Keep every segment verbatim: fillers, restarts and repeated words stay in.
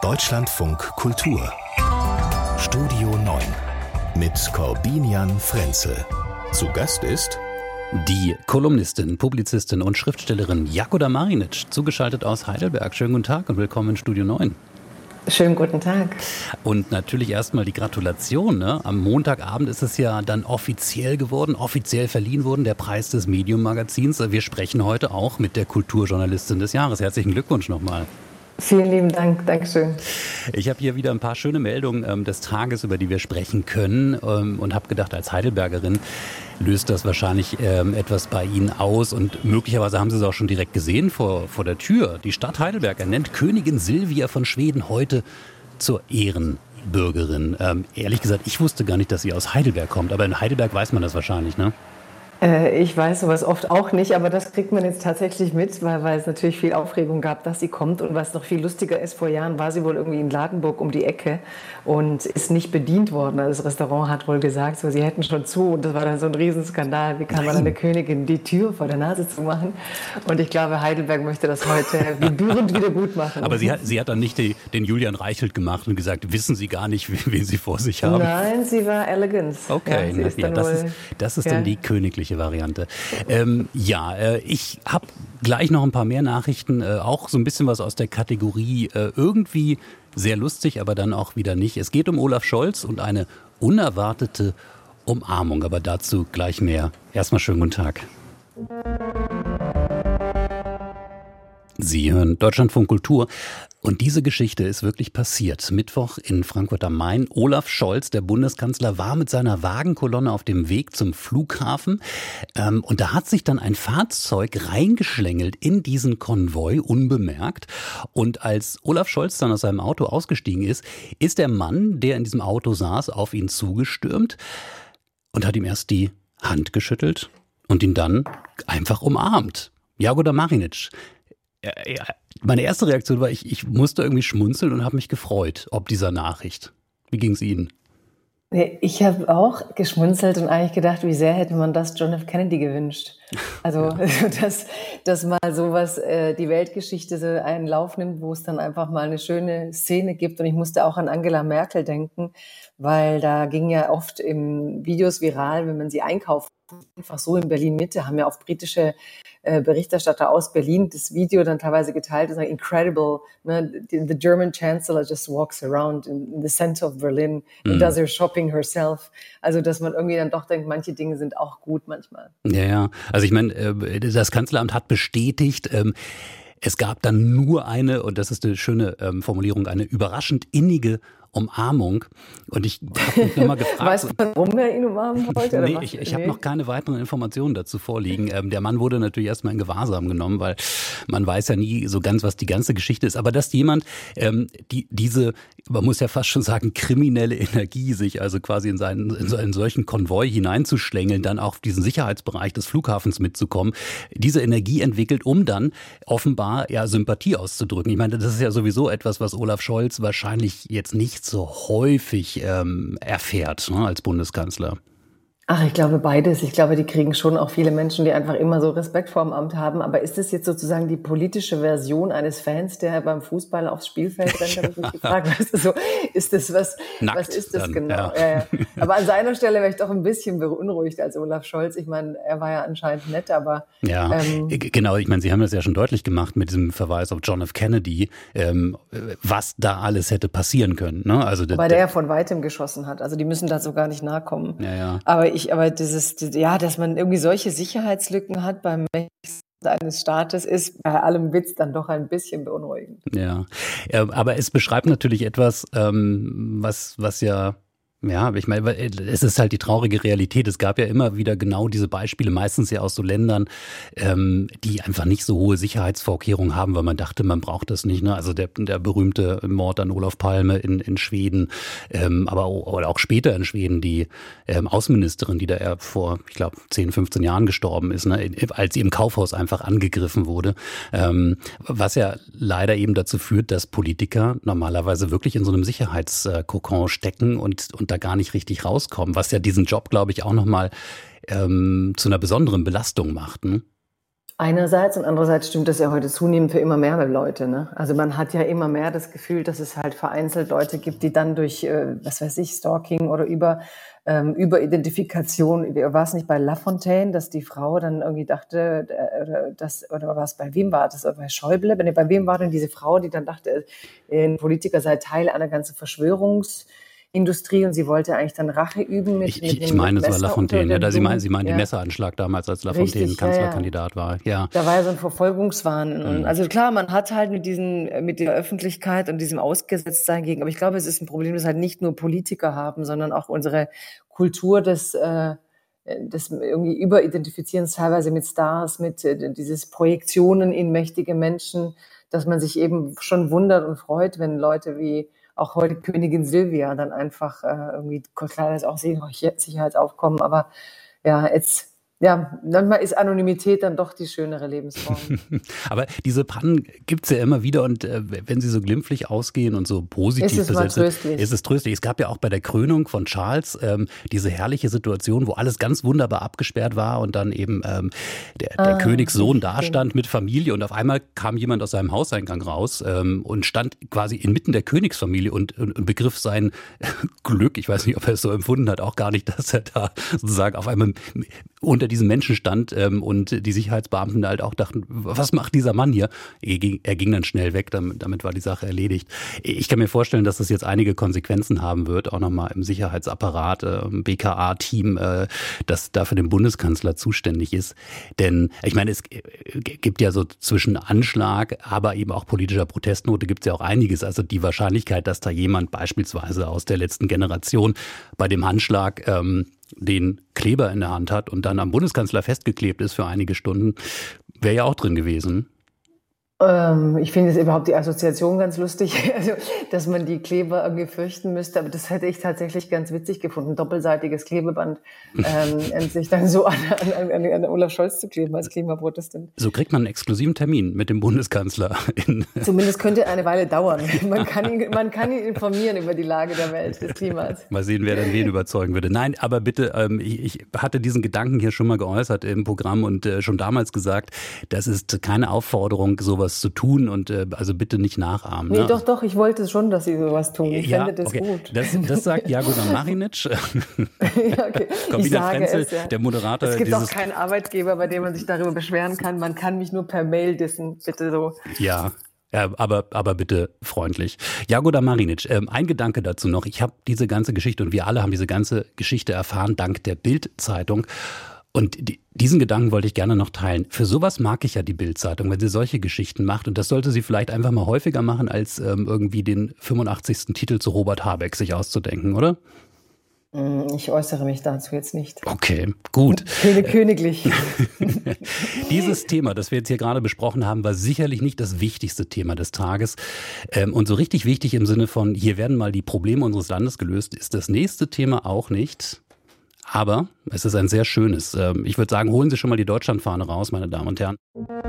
Deutschlandfunk Kultur Studio neun mit Corbinian Frenzel. Zu Gast ist die Kolumnistin, Publizistin und Schriftstellerin Jagoda Marinic, zugeschaltet aus Heidelberg. Schönen guten Tag und willkommen in Studio neun. Schönen guten Tag. Und natürlich erstmal die Gratulation. Ne? Am Montagabend ist es ja dann offiziell geworden, offiziell verliehen worden, der Preis des Medium-Magazins. Wir sprechen heute auch mit der Kulturjournalistin des Jahres. Herzlichen Glückwunsch nochmal. Vielen lieben Dank, Dankeschön. Ich habe hier wieder ein paar schöne Meldungen ähm, des Tages, über die wir sprechen können ähm, und habe gedacht, als Heidelbergerin löst das wahrscheinlich ähm, etwas bei Ihnen aus und möglicherweise haben Sie es auch schon direkt gesehen vor, vor der Tür. Die Stadt Heidelberg ernennt Königin Silvia von Schweden heute zur Ehrenbürgerin. Ähm, ehrlich gesagt, ich wusste gar nicht, dass sie aus Heidelberg kommt, aber in Heidelberg weiß man das wahrscheinlich, ne? Ich weiß sowas oft auch nicht, aber das kriegt man jetzt tatsächlich mit, weil, weil es natürlich viel Aufregung gab, dass sie kommt. Und was noch viel lustiger ist, vor Jahren war sie wohl irgendwie in Ladenburg um die Ecke und ist nicht bedient worden. Also das Restaurant hat wohl gesagt, so, sie hätten schon zu. Und das war dann so ein Riesenskandal. Wie kann man einer Königin die Tür vor der Nase zu machen? Und ich glaube, Heidelberg möchte das heute gebührend wieder gut machen. Aber sie hat, sie hat dann nicht die, den Julian Reichelt gemacht und gesagt, wissen Sie gar nicht, wen Sie vor sich haben? Nein, sie war Elegance. Okay, ja, sie ist ja, dann das, wohl, ist, das ist ja. dann die königliche Variante. Ähm, ja, äh, ich habe gleich noch ein paar mehr Nachrichten, äh, auch so ein bisschen was aus der Kategorie äh, irgendwie sehr lustig, aber dann auch wieder nicht. Es geht um Olaf Scholz und eine unerwartete Umarmung, aber dazu gleich mehr. Erstmal schönen guten Tag. Sie hören Deutschlandfunk Kultur und diese Geschichte ist wirklich passiert. Mittwoch in Frankfurt am Main. Olaf Scholz, der Bundeskanzler, war mit seiner Wagenkolonne auf dem Weg zum Flughafen ähm, und da hat sich dann ein Fahrzeug reingeschlängelt in diesen Konvoi, unbemerkt. Und als Olaf Scholz dann aus seinem Auto ausgestiegen ist, ist der Mann, der in diesem Auto saß, auf ihn zugestürmt und hat ihm erst die Hand geschüttelt und ihn dann einfach umarmt. Jagoda Marinic. Ja, meine erste Reaktion war, ich, ich musste irgendwie schmunzeln und habe mich gefreut, ob dieser Nachricht. Wie ging es Ihnen? Ich habe auch geschmunzelt und eigentlich gedacht, wie sehr hätte man das John F. Kennedy gewünscht. Also, ja. dass, dass mal sowas, äh, die Weltgeschichte so einen Lauf nimmt, wo es dann einfach mal eine schöne Szene gibt. Und ich musste auch an Angela Merkel denken, weil da ging ja oft im Videos viral, wenn man sie einkauft. Einfach so in Berlin-Mitte, haben ja auch britische äh, Berichterstatter aus Berlin das Video dann teilweise geteilt und sagen, incredible, ne? the, the German Chancellor just walks around in, in the center of Berlin and mm. does her shopping herself. Also, dass man irgendwie dann doch denkt, manche Dinge sind auch gut manchmal. Ja, ja. Also ich meine, äh, das Kanzleramt hat bestätigt, ähm, es gab dann nur eine, und das ist eine schöne ähm, Formulierung, eine überraschend innige Umarmung. Und ich habe mich nochmal gefragt. Weißt du, warum er ihn umarmen wollte? Nee, ich, ich habe noch keine weiteren Informationen dazu vorliegen. Ähm, der Mann wurde natürlich erstmal in Gewahrsam genommen, weil man weiß ja nie so ganz, was die ganze Geschichte ist. Aber dass jemand ähm, die diese, man muss ja fast schon sagen, kriminelle Energie, sich also quasi in, seinen, in so einen solchen Konvoi hineinzuschlängeln, dann auch auf diesen Sicherheitsbereich des Flughafens mitzukommen, diese Energie entwickelt, um dann offenbar ja Sympathie auszudrücken. Ich meine, das ist ja sowieso etwas, was Olaf Scholz wahrscheinlich jetzt nicht so häufig ähm, erfährt, ne, als Bundeskanzler. Ach, ich glaube beides. Ich glaube, die kriegen schon auch viele Menschen, die einfach immer so Respekt vor dem Amt haben. Aber ist das jetzt sozusagen die politische Version eines Fans, der beim Fußball aufs Spielfeld rennt? Habe ich mich gefragt. Weißt du, so, ist das was? Nackt was ist das dann, genau? Ja. Ja, ja. Aber an seiner Stelle wäre ich doch ein bisschen beunruhigt als Olaf Scholz. Ich meine, er war ja anscheinend nett, aber ja, ähm, genau. Ich meine, Sie haben das ja schon deutlich gemacht mit diesem Verweis auf John F. Kennedy, ähm, was da alles hätte passieren können. Ne? Also weil der ja von weitem geschossen hat. Also die müssen da so gar nicht nahe kommen. Ja, ja. Aber ich, aber dieses, ja, dass man irgendwie solche Sicherheitslücken hat beim mächtigsten eines Staates, ist bei allem Witz dann doch ein bisschen beunruhigend. Ja, ja, aber es beschreibt natürlich etwas, ähm, was, was ja Ja, aber ich meine, es ist halt die traurige Realität. Es gab ja immer wieder genau diese Beispiele, meistens ja aus so Ländern, ähm, die einfach nicht so hohe Sicherheitsvorkehrungen haben, weil man dachte, man braucht das nicht. Ne? Also der, der berühmte Mord an Olof Palme in, in Schweden, ähm, aber auch, oder auch später in Schweden die ähm, Außenministerin, die da ja vor, ich glaube, zehn, fünfzehn Jahren gestorben ist, ne? als sie im Kaufhaus einfach angegriffen wurde. Ähm, was ja leider eben dazu führt, dass Politiker normalerweise wirklich in so einem Sicherheitskokon stecken und, und da gar nicht richtig rauskommen, was ja diesen Job, glaube ich, auch nochmal ähm, zu einer besonderen Belastung macht. Ne? Einerseits und andererseits stimmt das ja heute zunehmend für immer mehr Leute. Ne? Also man hat ja immer mehr das Gefühl, dass es halt vereinzelt Leute gibt, die dann durch, äh, was weiß ich, Stalking oder über ähm, Überidentifikation, war es nicht bei Lafontaine, dass die Frau dann irgendwie dachte, äh, oder, das, oder was, bei wem war das? Bei Schäuble? Bei wem war denn diese Frau, die dann dachte, ein Politiker sei Teil einer ganzen Verschwörungs- Industrie und sie wollte eigentlich dann Rache üben mit, ich, mit ich meine, es war Lafontaine. Ja, da Sie meinen, Sie meinen ja. den Messeranschlag damals, als Lafontaine Richtig, Kanzlerkandidat ja, ja. war. Ja. Da war ja so ein Verfolgungswahn. Mhm. Also klar, man hat halt mit diesen, mit der Öffentlichkeit und diesem Ausgesetztsein gegen, aber ich glaube, es ist ein Problem, das halt nicht nur Politiker haben, sondern auch unsere Kultur des, äh, des irgendwie Überidentifizierens teilweise mit Stars, mit äh, dieses Projektionen in mächtige Menschen, dass man sich eben schon wundert und freut, wenn Leute wie auch heute Königin Silvia dann einfach äh, irgendwie, klar, das auch Sicherheitsaufkommen, aber ja, jetzt, ja, manchmal ist Anonymität dann doch die schönere Lebensform. Aber diese Pannen gibt's ja immer wieder und äh, wenn sie so glimpflich ausgehen und so positiv ist es besetzt sind, tröstlich. ist es tröstlich. Es gab ja auch bei der Krönung von Charles ähm, diese herrliche Situation, wo alles ganz wunderbar abgesperrt war und dann eben ähm, der, der Ah, Königssohn okay. dastand mit Familie und auf einmal kam jemand aus seinem Hauseingang raus ähm, und stand quasi inmitten der Königsfamilie und, und, und begriff sein Glück, ich weiß nicht, ob er es so empfunden hat, auch gar nicht, dass er da sozusagen auf einmal unter diesen Menschen stand ähm, und die Sicherheitsbeamten halt auch dachten, was macht dieser Mann hier? Er ging, er ging dann schnell weg, damit, damit war die Sache erledigt. Ich kann mir vorstellen, dass das jetzt einige Konsequenzen haben wird, auch nochmal im Sicherheitsapparat, äh, im B K A-Team, äh, das da für den Bundeskanzler zuständig ist. Denn ich meine, es gibt ja so zwischen Anschlag, aber eben auch politischer Protestnote gibt es ja auch einiges. Also die Wahrscheinlichkeit, dass da jemand beispielsweise aus der letzten Generation bei dem Handschlag ähm, den Kleber in der Hand hat und dann am Bundeskanzler festgeklebt ist für einige Stunden, wäre ja auch drin gewesen. Ähm, ich finde es überhaupt die Assoziation ganz lustig, also dass man die Kleber irgendwie fürchten müsste, aber das hätte ich tatsächlich ganz witzig gefunden, doppelseitiges Klebeband ähm, sich dann so an, an, an, an Olaf Scholz zu kleben als Klimaprotestant. So kriegt man einen exklusiven Termin mit dem Bundeskanzler. In Zumindest könnte eine Weile dauern. Man kann, ihn, man kann ihn informieren über die Lage der Welt, des Klimas. Mal sehen, wer dann wen überzeugen würde. Nein, aber bitte, ähm, ich, ich hatte diesen Gedanken hier schon mal geäußert im Programm und äh, schon damals gesagt, das ist keine Aufforderung, sowas zu tun und äh, also bitte nicht nachahmen. Nee, ne? doch, doch, ich wollte schon, dass Sie sowas tun. Ich ja, fände das okay. gut. Das, das sagt Jagoda Marinic. ja, okay. Corbinian Frenzel, es, ja. der Moderator. Es gibt dieses auch keinen Arbeitgeber, bei dem man sich darüber beschweren kann. Man kann mich nur per Mail dissen, bitte so. Ja. Ja, aber, aber bitte freundlich. Jagoda Marinic, ähm, ein Gedanke dazu noch. Ich habe diese ganze Geschichte und wir alle haben diese ganze Geschichte erfahren dank der Bild-Zeitung. Und die, diesen Gedanken wollte ich gerne noch teilen. Für sowas mag ich ja die Bild-Zeitung, wenn sie solche Geschichten macht. Und das sollte sie vielleicht einfach mal häufiger machen, als ähm, irgendwie den fünfundachtzigsten Titel zu Robert Habeck sich auszudenken, oder? Ich äußere mich dazu jetzt nicht. Okay, gut. König, königlich. Dieses Thema, das wir jetzt hier gerade besprochen haben, war sicherlich nicht das wichtigste Thema des Tages. Und so richtig wichtig im Sinne von, hier werden mal die Probleme unseres Landes gelöst, ist das nächste Thema auch nicht. Aber es ist ein sehr schönes. Ich würde sagen, holen Sie schon mal die Deutschlandfahne raus, meine Damen und Herren.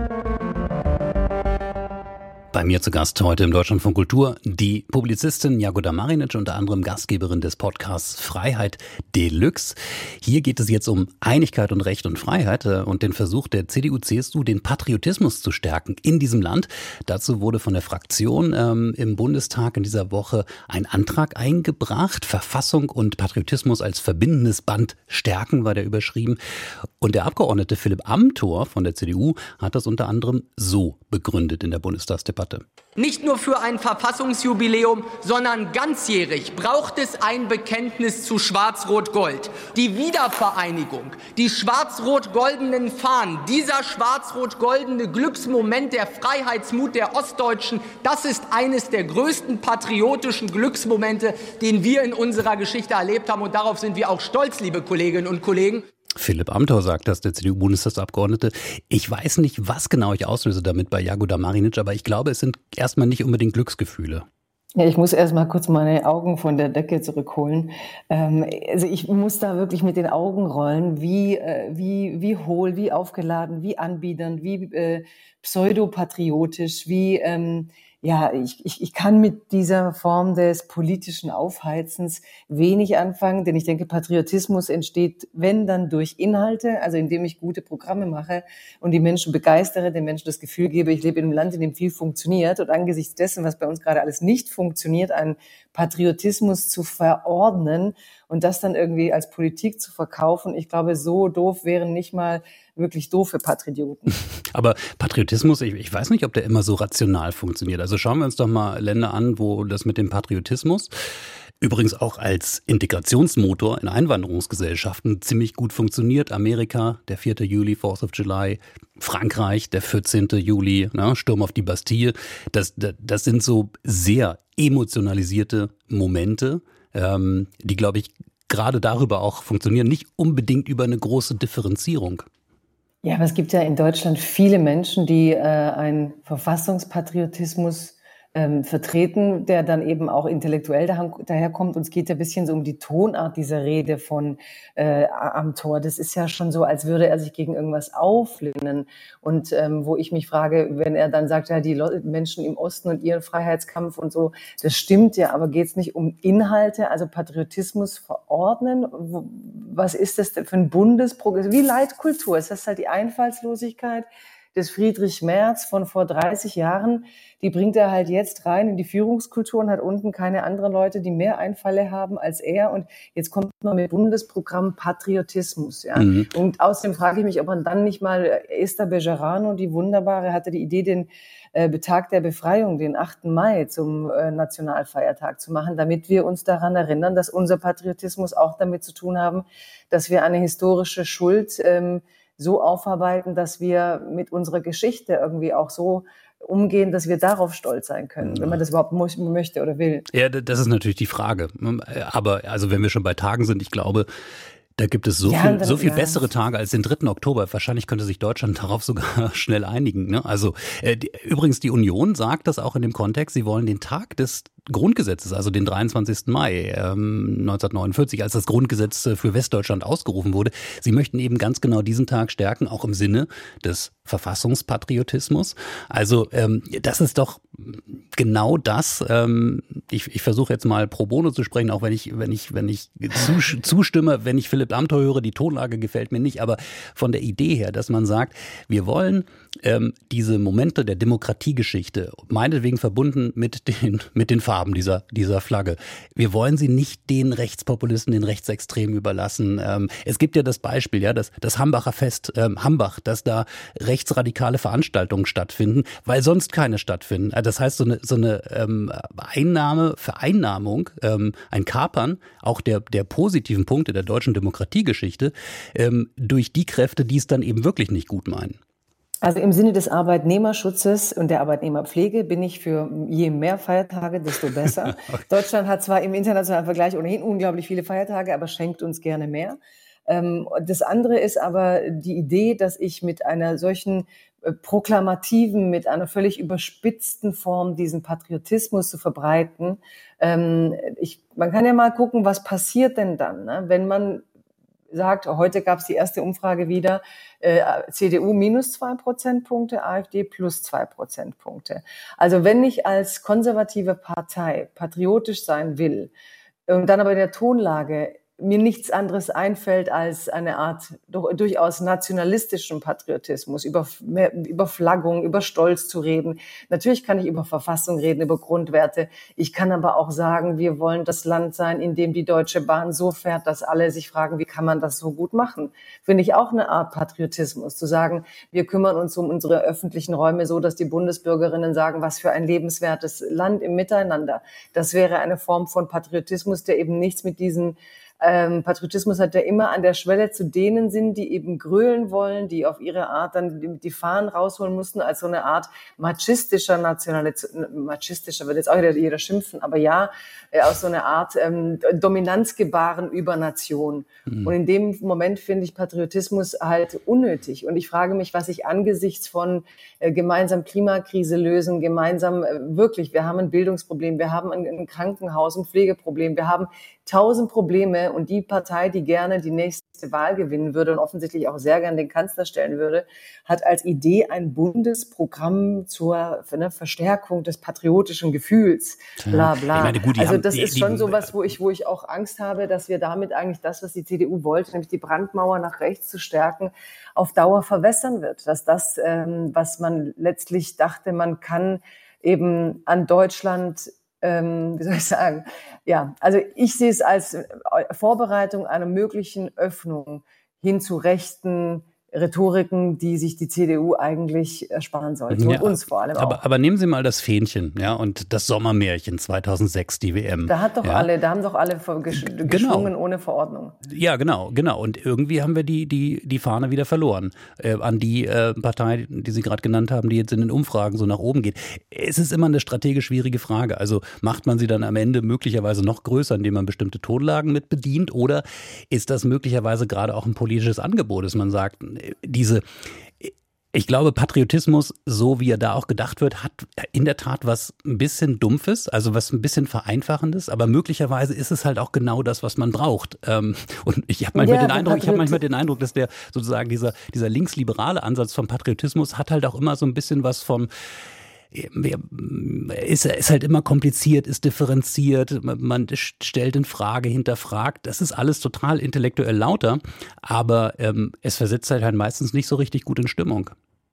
Bei mir zu Gast heute im Deutschlandfunk Kultur die Publizistin Jagoda Marinic, unter anderem Gastgeberin des Podcasts Freiheit Deluxe. Hier geht es jetzt um Einigkeit und Recht und Freiheit und den Versuch der C D U C S U, den Patriotismus zu stärken in diesem Land. Dazu wurde von der Fraktion ähm, im Bundestag in dieser Woche ein Antrag eingebracht. Verfassung und Patriotismus als verbindendes Band stärken, war der überschrieben. Und der Abgeordnete Philipp Amthor von der C D U hat das unter anderem so begründet in der Bundestagsdebatte. Nicht nur für ein Verfassungsjubiläum, sondern ganzjährig braucht es ein Bekenntnis zu Schwarz-Rot-Gold. Die Wiedervereinigung, die schwarz-rot-goldenen Fahnen, dieser schwarz-rot-goldene Glücksmoment, der Freiheitsmut der Ostdeutschen, das ist eines der größten patriotischen Glücksmomente, den wir in unserer Geschichte erlebt haben. Und darauf sind wir auch stolz, liebe Kolleginnen und Kollegen. Philipp Amthor sagt das, der C D U-Bundestagsabgeordnete. Ich weiß nicht, was genau ich auslöse damit bei Jagoda Marinic, aber ich glaube, es sind erstmal nicht unbedingt Glücksgefühle. Ja, ich muss erst mal kurz meine Augen von der Decke zurückholen. Ähm, also ich muss da wirklich mit den Augen rollen, wie, äh, wie, wie hohl, wie aufgeladen, wie anbiedernd, wie äh, pseudopatriotisch, wie, ähm, ja, ich, ich, ich kann mit dieser Form des politischen Aufheizens wenig anfangen, denn ich denke, Patriotismus entsteht, wenn dann durch Inhalte, also indem ich gute Programme mache und die Menschen begeistere, den Menschen das Gefühl gebe, ich lebe in einem Land, in dem viel funktioniert und angesichts dessen, was bei uns gerade alles nicht funktioniert, einen Patriotismus zu verordnen und das dann irgendwie als Politik zu verkaufen. Ich glaube, so doof wären nicht mal wirklich doofe Patrioten. Aber Patriotismus, ich, ich weiß nicht, ob der immer so rational funktioniert. Also schauen wir uns doch mal Länder an, wo das mit dem Patriotismus übrigens auch als Integrationsmotor in Einwanderungsgesellschaften ziemlich gut funktioniert. Amerika, der vierte Juli, Fourth of July, Frankreich, der vierzehnte Juli, ne, Sturm auf die Bastille. Das, das, das sind so sehr emotionalisierte Momente, ähm, die, glaube ich, gerade darüber auch funktionieren, nicht unbedingt über eine große Differenzierung. Ja, aber es gibt ja in Deutschland viele Menschen, die äh, einen Verfassungspatriotismus ähm, vertreten, der dann eben auch intellektuell daherkommt. Und es geht ja ein bisschen so um die Tonart dieser Rede von äh, am Tor. Das ist ja schon so, als würde er sich gegen irgendwas auflehnen. Und ähm, wo ich mich frage, wenn er dann sagt, ja, die Le- Menschen im Osten und ihren Freiheitskampf und so, das stimmt ja, aber geht es nicht um Inhalte, also Patriotismus verordnen? Wo, was ist das denn für ein Bundesprogramm? Wie Leitkultur? Ist das halt die Einfallslosigkeit des Friedrich Merz von vor dreißig Jahren? Die bringt er halt jetzt rein in die Führungskultur und hat unten keine anderen Leute, die mehr Einfalle haben als er. Und jetzt kommt man mit Bundesprogramm Patriotismus. Ja. Mhm. Und außerdem frage ich mich, ob man dann nicht mal Esther Bejarano, die wunderbare, hatte die Idee, den äh, Tag der Befreiung, den achten Mai, zum äh, Nationalfeiertag zu machen, damit wir uns daran erinnern, dass unser Patriotismus auch damit zu tun haben, dass wir eine historische Schuld ähm, so aufarbeiten, dass wir mit unserer Geschichte irgendwie auch so umgehen, dass wir darauf stolz sein können, wenn man das überhaupt mo- möchte oder will. Ja, das ist natürlich die Frage. Aber also wenn wir schon bei Tagen sind, ich glaube, da gibt es so ja, viel, dann, so viel ja. bessere Tage als den dritten Oktober. Wahrscheinlich könnte sich Deutschland darauf sogar schnell einigen. Ne? Also äh, die, übrigens, die Union sagt das auch in dem Kontext, sie wollen den Tag des Grundgesetzes, also den dreiundzwanzigsten Mai ähm, neunzehnhundertneunundvierzig, als das Grundgesetz für Westdeutschland ausgerufen wurde. Sie möchten eben ganz genau diesen Tag stärken, auch im Sinne des Verfassungspatriotismus. Also ähm, das ist doch genau das. Ähm, ich, ich versuche jetzt mal pro bono zu sprechen, auch wenn ich, wenn ich, wenn ich zus- zustimme, wenn ich Philipp Amthor höre, die Tonlage gefällt mir nicht, aber von der Idee her, dass man sagt, wir wollen ähm, diese Momente der Demokratiegeschichte, meinetwegen verbunden mit den, mit den Farben dieser, dieser Flagge. Wir wollen sie nicht den Rechtspopulisten, den Rechtsextremen überlassen. Ähm, es gibt ja das Beispiel, ja, das, das Hambacher Fest, ähm, Hambach, dass da rechtsradikale Veranstaltungen stattfinden, weil sonst keine stattfinden. Das heißt, so eine, so eine ähm, Einnahme, Vereinnahmung, ähm, ein Kapern auch der, der positiven Punkte der deutschen Demokratiegeschichte ähm, durch die Kräfte, die es dann eben wirklich nicht gut meinen. Also im Sinne des Arbeitnehmerschutzes und der Arbeitnehmerpflege bin ich für je mehr Feiertage, desto besser. Okay. Deutschland hat zwar im internationalen Vergleich ohnehin unglaublich viele Feiertage, aber schenkt uns gerne mehr. Das andere ist aber die Idee, dass ich mit einer solchen proklamativen, mit einer völlig überspitzten Form diesen Patriotismus zu verbreiten. Ich, man kann ja mal gucken, was passiert denn dann, ne? Wenn man sagt, heute gab es die erste Umfrage wieder, äh, C D U minus zwei Prozentpunkte, AfD plus zwei Prozentpunkte. Also wenn ich als konservative Partei patriotisch sein will und dann aber in der Tonlage mir nichts anderes einfällt als eine Art durchaus nationalistischen Patriotismus, über, über Flaggung, über Stolz zu reden. Natürlich kann ich über Verfassung reden, über Grundwerte. Ich kann aber auch sagen, wir wollen das Land sein, in dem die Deutsche Bahn so fährt, dass alle sich fragen, wie kann man das so gut machen? Finde ich auch eine Art Patriotismus, zu sagen, wir kümmern uns um unsere öffentlichen Räume so, dass die Bundesbürgerinnen sagen, was für ein lebenswertes Land im Miteinander. Das wäre eine Form von Patriotismus, der eben nichts mit diesen Ähm, Patriotismus hat ja immer an der Schwelle zu denen sind, die eben grölen wollen, die auf ihre Art dann die, die Fahnen rausholen mussten, als so eine Art machistischer Nationalität, machistischer wird jetzt auch jeder, jeder schimpfen, aber ja, äh, aus so einer Art ähm, Dominanzgebaren über Nation. Mhm. Und in dem Moment finde ich Patriotismus halt unnötig. Und ich frage mich, was ich angesichts von äh, gemeinsam Klimakrise lösen, gemeinsam äh, wirklich, wir haben ein Bildungsproblem, wir haben ein, ein Krankenhaus, ein Pflegeproblem, wir haben tausend Probleme würde und die Partei, die gerne die nächste Wahl gewinnen würde und offensichtlich auch sehr gerne den Kanzler stellen würde, hat als Idee ein Bundesprogramm zur ne, Verstärkung des patriotischen Gefühls, bla bla. Ich meine, gut, die also haben, das die, ist die, schon sowas, wo ich, wo ich auch Angst habe, dass wir damit eigentlich das, was die C D U wollte, nämlich die Brandmauer nach rechts zu stärken, auf Dauer verwässern wird. Dass das, ähm, was man letztlich dachte, man kann eben an Deutschland, ähm, wie soll ich sagen, ja, also ich sehe es als Vorbereitung einer möglichen Öffnung hin zu rechten Rhetoriken, die sich die C D U eigentlich ersparen sollte, ja, und uns vor allem auch. Aber, aber nehmen Sie mal das Fähnchen, ja, und das Sommermärchen zweitausendsechs, die W M. Da hat doch ja. alle, da haben doch alle gesch- Genau. geschwungen ohne Verordnung. Ja, genau, genau. Und irgendwie haben wir die, die, die Fahne wieder verloren äh, an die äh, Partei, die Sie gerade genannt haben, die jetzt in den Umfragen so nach oben geht. Es ist immer eine strategisch schwierige Frage. Also macht man sie dann am Ende möglicherweise noch größer, indem man bestimmte Tonlagen mit bedient, oder ist das möglicherweise gerade auch ein politisches Angebot, dass man sagt, diese, ich glaube, Patriotismus, so wie er da auch gedacht wird, hat in der Tat was ein bisschen Dumpfes, also was ein bisschen Vereinfachendes, aber möglicherweise ist es halt auch genau das, was man braucht. Und ich habe manchmal ja, den Eindruck, ich habe manchmal den Eindruck, dass der sozusagen dieser, dieser linksliberale Ansatz vom Patriotismus hat halt auch immer so ein bisschen was vom Ist, ist halt immer kompliziert, ist differenziert, man stellt in Frage, hinterfragt. Das ist alles total intellektuell lauter, aber ähm, es versetzt halt, halt meistens nicht so richtig gut in Stimmung.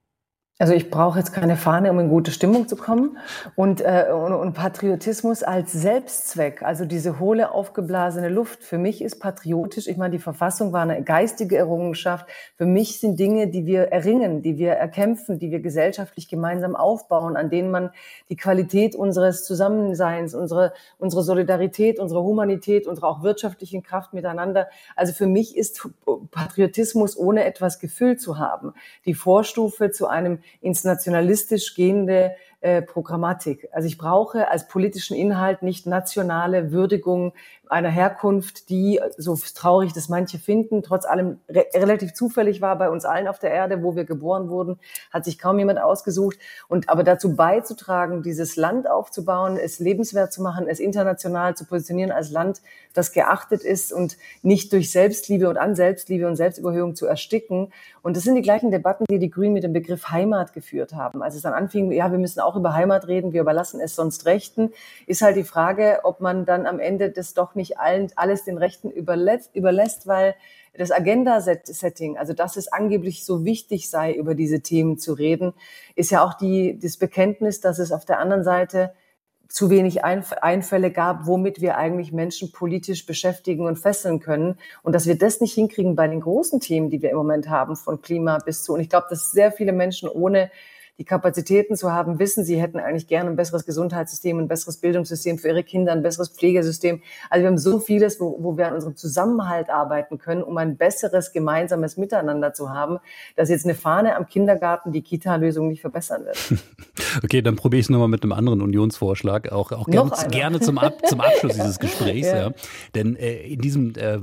Also ich brauche jetzt keine Fahne, um in gute Stimmung zu kommen. Und, äh, und, und Patriotismus als Selbstzweck, also diese hohle, aufgeblasene Luft. Für mich ist patriotisch, ich meine, die Verfassung war eine geistige Errungenschaft. Für mich sind Dinge, die wir erringen, die wir erkämpfen, die wir gesellschaftlich gemeinsam aufbauen, an denen man die Qualität unseres Zusammenseins, unsere, unsere Solidarität, unsere Humanität, unsere auch wirtschaftlichen Kraft miteinander. Also für mich ist Patriotismus, ohne etwas Gefühl zu haben, die Vorstufe zu einem ins nationalistisch gehende äh, Programmatik. Also ich brauche als politischen Inhalt nicht nationale Würdigung einer Herkunft, die, so traurig das manche finden, trotz allem re- relativ zufällig war bei uns allen auf der Erde, wo wir geboren wurden, hat sich kaum jemand ausgesucht. Und aber dazu beizutragen, dieses Land aufzubauen, es lebenswert zu machen, es international zu positionieren als Land, das geachtet ist und nicht durch Selbstliebe und an Selbstliebe und Selbstüberhöhung zu ersticken. Und das sind die gleichen Debatten, die die Grünen mit dem Begriff Heimat geführt haben. Als es dann anfing, ja, wir müssen auch über Heimat reden, wir überlassen es sonst Rechten, ist halt die Frage, ob man dann am Ende das doch nicht allen, alles den Rechten überlässt, überlässt, weil das Agenda-Setting, also dass es angeblich so wichtig sei, über diese Themen zu reden, ist ja auch die, das Bekenntnis, dass es auf der anderen Seite zu wenig Einfälle gab, womit wir eigentlich Menschen politisch beschäftigen und fesseln können. Und dass wir das nicht hinkriegen bei den großen Themen, die wir im Moment haben, von Klima bis zu. Und ich glaube, dass sehr viele Menschen ohne die Kapazitäten zu haben, wissen, sie hätten eigentlich gerne ein besseres Gesundheitssystem, ein besseres Bildungssystem für ihre Kinder, ein besseres Pflegesystem. Also wir haben so vieles, wo, wo wir an unserem Zusammenhalt arbeiten können, um ein besseres gemeinsames Miteinander zu haben, dass jetzt eine Fahne am Kindergarten die Kita-Lösung nicht verbessern wird. Okay, dann probiere ich es nochmal mit einem anderen Unionsvorschlag, auch, auch gern, gerne zum, Ab, zum Abschluss dieses Gesprächs. ja. Ja. Denn äh, in diesem äh,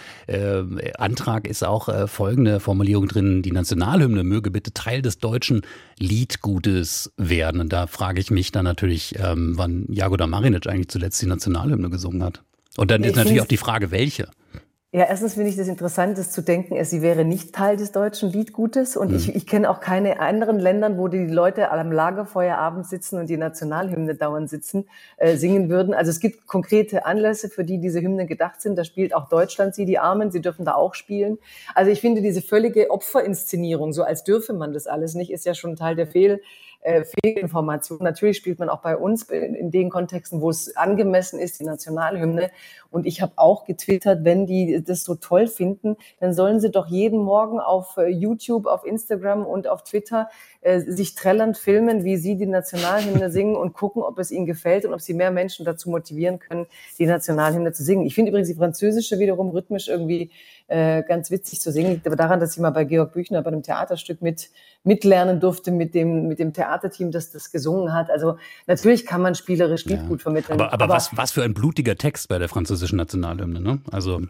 äh, Antrag ist auch äh, folgende Formulierung drin: Die Nationalhymne möge bitte Teil des deutschen Liedgutes werden. Und da frage ich mich dann natürlich, ähm, wann Jagoda Marinic eigentlich zuletzt die Nationalhymne gesungen hat. Und dann ist ich natürlich auch die Frage, welche. Ja, erstens finde ich das interessant, das zu denken, sie wäre nicht Teil des deutschen Liedgutes. Und mhm. ich, ich kenne auch keine anderen Länder, wo die Leute am Lagerfeuer abends sitzen und die Nationalhymne dauernd sitzen, äh, singen würden. Also es gibt konkrete Anlässe, für die diese Hymnen gedacht sind. Da spielt auch Deutschland sie, die Armen, sie dürfen da auch spielen. Also ich finde, diese völlige Opferinszenierung, so als dürfe man das alles nicht, ist ja schon Teil der Fehl. Äh, Fehlinformation. Natürlich spielt man auch bei uns in, in den Kontexten, wo es angemessen ist, die Nationalhymne. Und ich habe auch getwittert, wenn die das so toll finden, dann sollen sie doch jeden Morgen auf äh, YouTube, auf Instagram und auf Twitter äh, sich trällernd filmen, wie sie die Nationalhymne singen und gucken, ob es ihnen gefällt und ob sie mehr Menschen dazu motivieren können, die Nationalhymne zu singen. Ich finde übrigens die französische wiederum rhythmisch irgendwie äh, ganz witzig zu singen. Liegt aber daran, dass ich mal bei Georg Büchner bei einem Theaterstück mit mitlernen durfte mit dem mit dem Theaterteam, das das gesungen hat. Also natürlich kann man spielerisch Lied ja. gut vermitteln. Aber, aber, aber was, was für ein blutiger Text bei der französischen Nationalhymne, ne? Also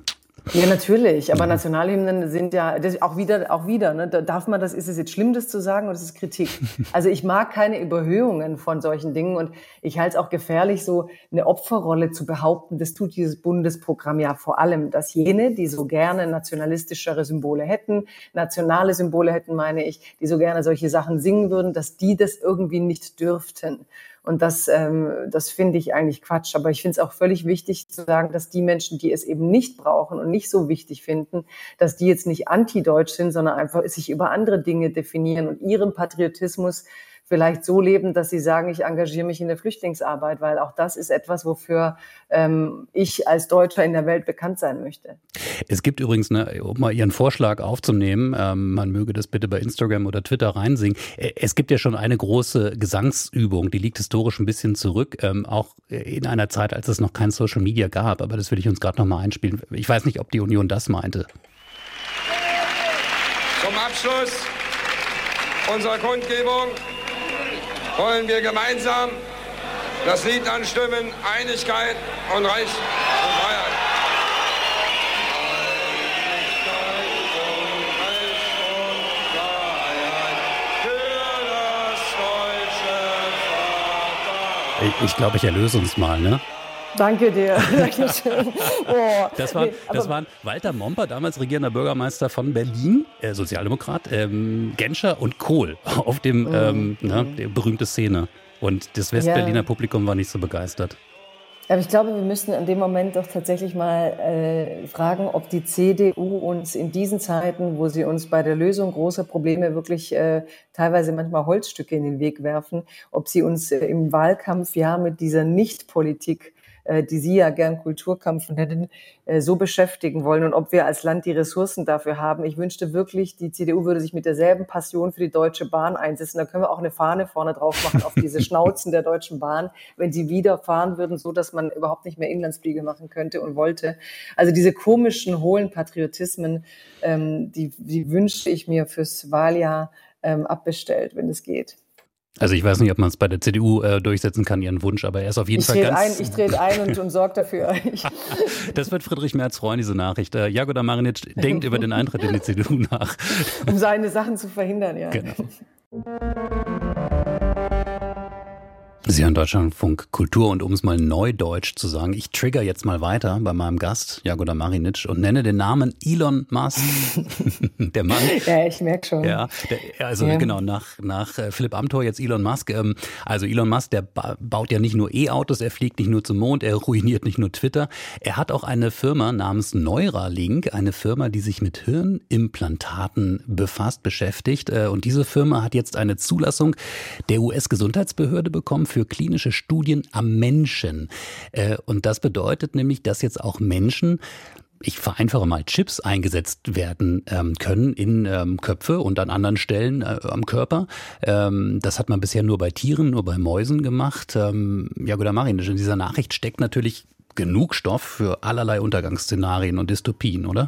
Ja, natürlich. Aber Nationalhymnen sind ja das auch wieder, auch wieder. Ne, da darf man das? Ist es jetzt schlimm, das zu sagen, oder ist es Kritik? Also ich mag keine Überhöhungen von solchen Dingen und ich halte es auch gefährlich, so eine Opferrolle zu behaupten. Das tut dieses Bundesprogramm ja vor allem, dass jene, die so gerne nationalistischere Symbole hätten, nationale Symbole hätten, meine ich, die so gerne solche Sachen singen würden, dass die das irgendwie nicht dürften. Und das, ähm, das finde ich eigentlich Quatsch. Aber ich finde es auch völlig wichtig zu sagen, dass die Menschen, die es eben nicht brauchen und nicht so wichtig finden, dass die jetzt nicht anti-deutsch sind, sondern einfach sich über andere Dinge definieren und ihren Patriotismus vielleicht so leben, dass sie sagen, ich engagiere mich in der Flüchtlingsarbeit, weil auch das ist etwas, wofür ähm, ich als Deutscher in der Welt bekannt sein möchte. Es gibt übrigens, ne, um mal Ihren Vorschlag aufzunehmen, ähm, man möge das bitte bei Instagram oder Twitter reinsingen, es gibt ja schon eine große Gesangsübung, die liegt historisch ein bisschen zurück, ähm, auch in einer Zeit, als es noch kein Social Media gab, aber das will ich uns gerade noch mal einspielen. Ich weiß nicht, ob die Union das meinte. Zum Abschluss unserer Kundgebung wollen wir gemeinsam das Lied anstimmen, Einigkeit und Recht und Freiheit. Ich, ich glaube, ich erlöse uns mal, ne? Danke dir. Dankeschön. Oh. Das war, das waren Walter Momper, damals regierender Bürgermeister von Berlin, äh, Sozialdemokrat, ähm, Genscher und Kohl auf dem mm. ähm, ne, die berühmte Szene. Und das Westberliner ja. Publikum war nicht so begeistert. Aber ich glaube, wir müssen in dem Moment doch tatsächlich mal äh, fragen, ob die C D U uns in diesen Zeiten, wo sie uns bei der Lösung großer Probleme wirklich äh, teilweise manchmal Holzstücke in den Weg werfen, ob sie uns äh, im Wahlkampf ja mit dieser Nichtpolitik, äh, die Sie ja gern Kulturkampf nennen, äh, so beschäftigen wollen und ob wir als Land die Ressourcen dafür haben. Ich wünschte wirklich, die C D U würde sich mit derselben Passion für die Deutsche Bahn einsetzen. Da können wir auch eine Fahne vorne drauf machen auf diese Schnauzen der Deutschen Bahn, wenn sie wieder fahren würden, so dass man überhaupt nicht mehr Inlandsflüge machen könnte und wollte. Also diese komischen, hohlen Patriotismen, ähm, die, die wünsche ich mir fürs Wahljahr ähm, abbestellt, wenn es geht. Also ich weiß nicht, ob man es bei der C D U äh, durchsetzen kann, ihren Wunsch, aber er ist auf jeden ich Fall ganz... Ein, ich trete ein und, und sorge dafür. Das wird Friedrich Merz freuen, diese Nachricht. Äh, Jagoda Marinic denkt über den Eintritt in die C D U nach. Um seine Sachen zu verhindern, ja. Genau. Sie hören Deutschlandfunk Kultur und um es mal neudeutsch zu sagen, ich trigger jetzt mal weiter bei meinem Gast, Jagoda Marinic, und nenne den Namen Elon Musk. Der Mann. Ja, ich merke schon. Ja, der, also ja. genau, nach, nach Philipp Amthor jetzt Elon Musk. Ähm, also Elon Musk, der ba- baut ja nicht nur E-Autos, er fliegt nicht nur zum Mond, er ruiniert nicht nur Twitter. Er hat auch eine Firma namens Neuralink, eine Firma, die sich mit Hirnimplantaten befasst, beschäftigt. Äh, und diese Firma hat jetzt eine Zulassung der U S-Gesundheitsbehörde bekommen für klinische Studien am Menschen. Und das bedeutet nämlich, dass jetzt auch Menschen, ich vereinfache mal, Chips eingesetzt werden können in Köpfe und an anderen Stellen am Körper. Das hat man bisher nur bei Tieren, nur bei Mäusen gemacht. Jagoda Marinic, in dieser Nachricht steckt natürlich genug Stoff für allerlei Untergangsszenarien und Dystopien, oder?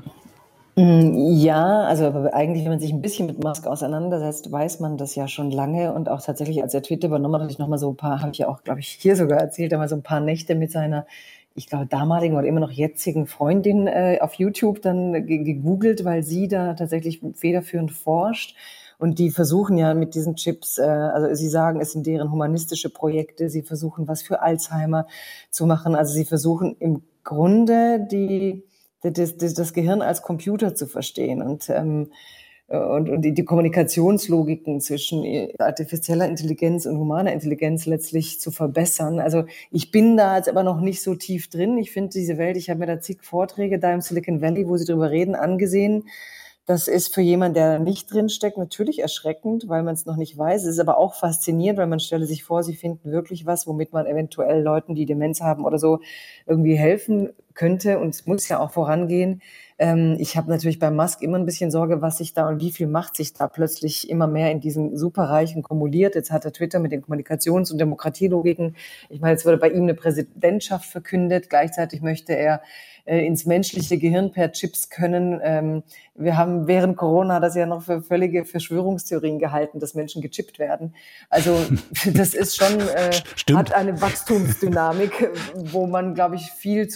Ja, also aber eigentlich, wenn man sich ein bisschen mit Musk auseinandersetzt, weiß man das ja schon lange und auch tatsächlich, als er Twitter übernommen hat, hatte ich noch mal so ein paar, habe ich ja auch, glaube ich, hier sogar erzählt, einmal so ein paar Nächte mit seiner, ich glaube, damaligen oder immer noch jetzigen Freundin äh, auf YouTube dann ge- gegoogelt, weil sie da tatsächlich federführend forscht. Und die versuchen ja mit diesen Chips, äh, also sie sagen, es sind deren humanistische Projekte, sie versuchen was für Alzheimer zu machen. Also sie versuchen im Grunde die Das, das, das Gehirn als Computer zu verstehen und, ähm, und, und die, die Kommunikationslogiken zwischen artifizieller Intelligenz und humaner Intelligenz letztlich zu verbessern. Also ich bin da jetzt aber noch nicht so tief drin. Ich finde diese Welt, ich habe mir da zig Vorträge da im Silicon Valley, wo sie drüber reden, angesehen. Das ist für jemanden, der nicht drinsteckt, natürlich erschreckend, weil man es noch nicht weiß. Es ist aber auch faszinierend, weil man stelle sich vor, sie finden wirklich was, womit man eventuell Leuten, die Demenz haben oder so, irgendwie helfen könnte. Und es muss ja auch vorangehen. Ähm, ich habe natürlich bei Musk immer ein bisschen Sorge, was sich da und wie viel Macht sich da plötzlich immer mehr in diesen Superreichen kumuliert. Jetzt hat er Twitter mit den Kommunikations- und Demokratielogiken. Ich meine, jetzt wurde bei ihm eine Präsidentschaft verkündet. Gleichzeitig möchte er ins menschliche Gehirn per Chips können. Ähm, wir haben während Corona das ja noch für völlige Verschwörungstheorien gehalten, dass Menschen gechippt werden. Also das ist schon, äh, hat eine Wachstumsdynamik, wo man, glaube ich, viel zu tun hat,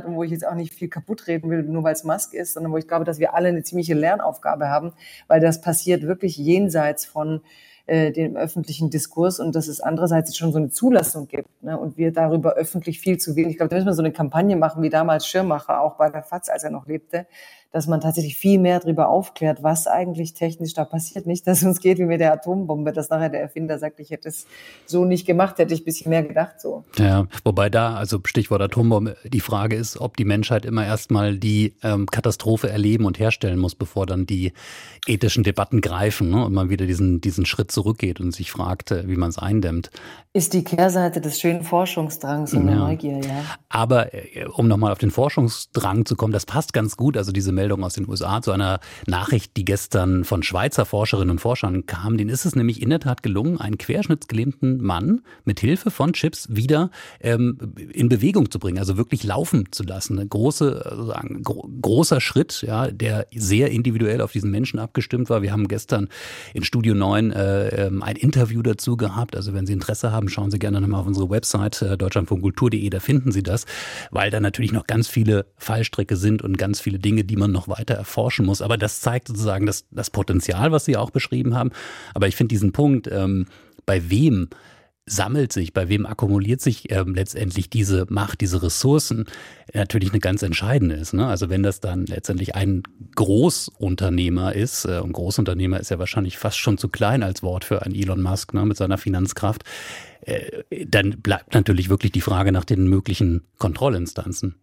hat und wo ich jetzt auch nicht viel kaputt reden will, nur weil es Musk ist, sondern wo ich glaube, dass wir alle eine ziemliche Lernaufgabe haben, weil das passiert wirklich jenseits von äh, dem öffentlichen Diskurs und dass es andererseits schon so eine Zulassung gibt, ne, und wir darüber öffentlich viel zu wenig. Ich glaube, da müssen wir so eine Kampagne machen, wie damals Schirmacher, auch bei der FAZ, als er noch lebte, dass man tatsächlich viel mehr darüber aufklärt, was eigentlich technisch da passiert. Nicht, dass es uns geht wie mit der Atombombe, dass nachher der Erfinder sagt, ich hätte es so nicht gemacht, hätte ich ein bisschen mehr gedacht so. Ja, wobei da, also Stichwort Atombombe, die Frage ist, ob die Menschheit immer erstmal die ähm, Katastrophe erleben und herstellen muss, bevor dann die ethischen Debatten greifen, ne, und man wieder diesen, diesen Schritt zurückgeht und sich fragt, wie man es eindämmt. Ist die Kehrseite des schönen Forschungsdrangs und der Ja. Neugier, ja. Aber äh, um nochmal auf den Forschungsdrang zu kommen, das passt ganz gut, also diese Meldung aus den U S A zu einer Nachricht, die gestern von Schweizer Forscherinnen und Forschern kam. Denen ist es nämlich in der Tat gelungen, einen querschnittsgelähmten Mann mit Hilfe von Chips wieder ähm, in Bewegung zu bringen, also wirklich laufen zu lassen. Ein große, also ein gro- großer Schritt, ja, der sehr individuell auf diesen Menschen abgestimmt war. Wir haben gestern in Studio neun äh, ein Interview dazu gehabt. Also wenn Sie Interesse haben, schauen Sie gerne nochmal auf unsere Website äh, deutschlandfunkkultur punkt de, da finden Sie das, weil da natürlich noch ganz viele Fallstricke sind und ganz viele Dinge, die man noch weiter erforschen muss. Aber das zeigt sozusagen das, das Potenzial, was Sie auch beschrieben haben. Aber ich finde diesen Punkt, ähm, bei wem sammelt sich, bei wem akkumuliert sich ähm, letztendlich diese Macht, diese Ressourcen, natürlich eine ganz entscheidende ist. Ne? Also wenn das dann letztendlich ein Großunternehmer ist, äh, und Großunternehmer ist ja wahrscheinlich fast schon zu klein als Wort für einen Elon Musk, ne, mit seiner Finanzkraft, äh, dann bleibt natürlich wirklich die Frage nach den möglichen Kontrollinstanzen.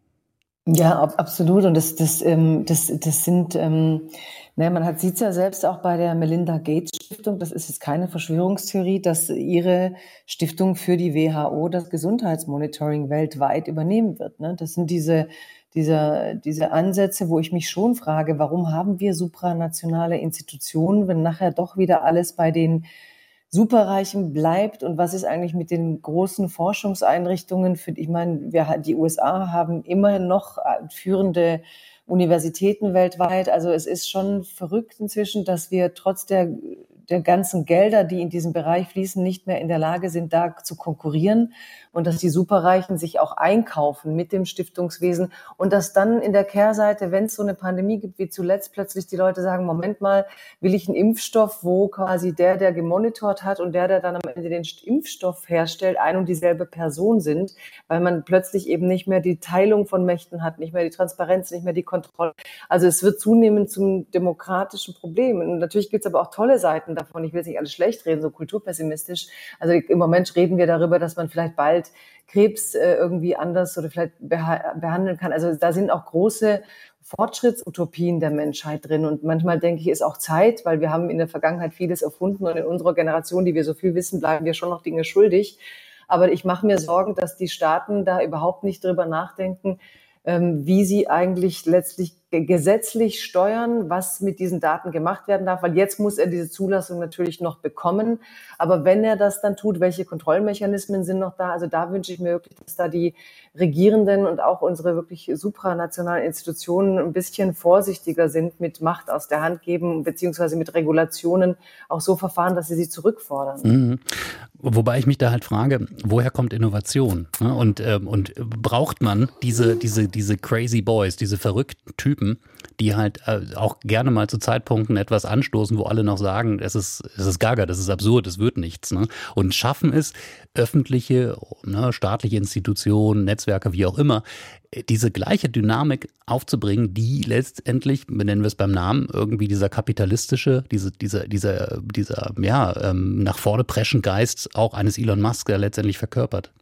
Ja, ab, absolut. Und das, das, ähm, das, das sind, ähm, ne, man hat sieht es ja selbst auch bei der Melinda Gates Stiftung. Das ist jetzt keine Verschwörungstheorie, dass ihre Stiftung für die W H O das Gesundheitsmonitoring weltweit übernehmen wird. Ne? Das sind diese, diese, diese Ansätze, wo ich mich schon frage, warum haben wir supranationale Institutionen, wenn nachher doch wieder alles bei den Superreichen bleibt, und was ist eigentlich mit den großen Forschungseinrichtungen? Für, ich meine, wir, die U S A haben immer noch führende Universitäten weltweit. Also es ist schon verrückt inzwischen, dass wir trotz der, der ganzen Gelder, die in diesem Bereich fließen, nicht mehr in der Lage sind, da zu konkurrieren, und dass die Superreichen sich auch einkaufen mit dem Stiftungswesen, und dass dann in der Kehrseite, wenn es so eine Pandemie gibt wie zuletzt, plötzlich die Leute sagen, Moment mal, will ich einen Impfstoff, wo quasi der, der gemonitort hat und der, der dann am Ende den Impfstoff herstellt, ein und dieselbe Person sind, weil man plötzlich eben nicht mehr die Teilung von Mächten hat, nicht mehr die Transparenz, nicht mehr die Kontrolle. Also es wird zunehmend zum demokratischen Problem. Und natürlich gibt es aber auch tolle Seiten davon. Ich will jetzt nicht alles schlecht reden, so kulturpessimistisch. Also im Moment reden wir darüber, dass man vielleicht bald Krebs äh, irgendwie anders oder vielleicht beha- behandeln kann. Also da sind auch große Fortschrittsutopien der Menschheit drin. Und manchmal denke ich, ist auch Zeit, weil wir haben in der Vergangenheit vieles erfunden, und in unserer Generation, die wir so viel wissen, bleiben wir schon noch Dinge schuldig. Aber ich mache mir Sorgen, dass die Staaten da überhaupt nicht drüber nachdenken, ähm, wie sie eigentlich letztlich gesetzlich steuern, was mit diesen Daten gemacht werden darf, weil jetzt muss er diese Zulassung natürlich noch bekommen. Aber wenn er das dann tut, welche Kontrollmechanismen sind noch da? Also da wünsche ich mir wirklich, dass da die Regierenden und auch unsere wirklich supranationalen Institutionen ein bisschen vorsichtiger sind mit Macht aus der Hand geben, beziehungsweise mit Regulationen auch so verfahren, dass sie sie zurückfordern. Mhm. Wobei ich mich da halt frage, woher kommt Innovation? Ne? Und, ähm, und braucht man diese, diese, diese crazy boys, diese verrückten Typen, die halt äh, auch gerne mal zu Zeitpunkten etwas anstoßen, wo alle noch sagen, es ist, es ist gaga, das ist absurd, es wird nichts. Ne? Und schaffen es, öffentliche, ne, staatliche Institutionen, Netzwerke, wie auch immer, diese gleiche Dynamik aufzubringen, die letztendlich, benennen wir es beim Namen, irgendwie dieser kapitalistische, diese, dieser, dieser, dieser, ja, ähm, nach vorne preschen Geist auch eines Elon Musk, der letztendlich verkörpert.